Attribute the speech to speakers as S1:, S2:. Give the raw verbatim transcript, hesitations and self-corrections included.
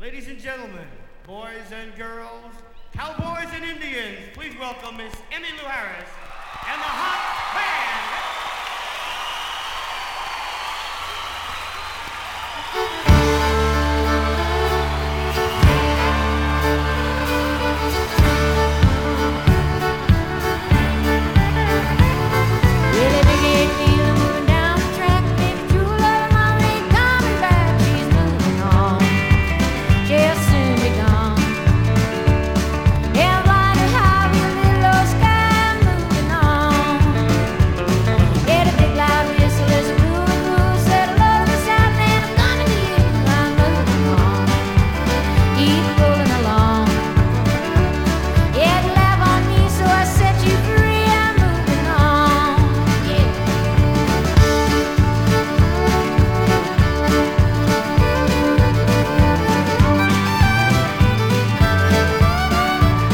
S1: Ladies and gentlemen, boys and girls, cowboys and Indians, please welcome Miss Emmylou Harris and the Hot Band.